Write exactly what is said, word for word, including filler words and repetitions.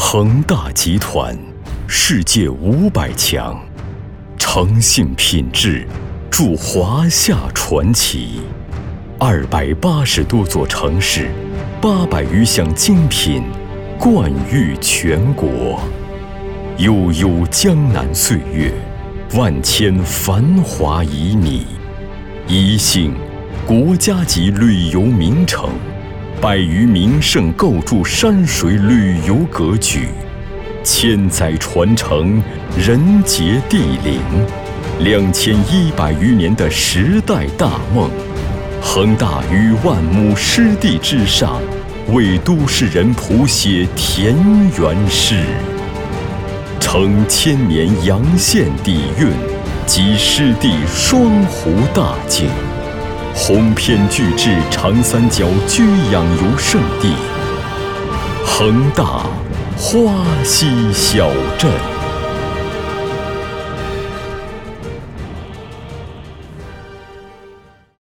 恒大集团，世界五百强，诚信品质铸华夏传奇。二百八十多座城市，八百余项精品，冠誉全国。悠悠江南岁月，万千繁华旖旎。宜兴，国家级旅游名城，百余名胜构筑山水旅游格局，千载传承，人杰地灵，两千一百余年的时代大梦。恒大于万亩湿地之上，为都市人谱写田园诗，承千年洋县底蕴及湿地双湖大景，鸿篇巨制长三角居养游胜地，恒大花溪小镇。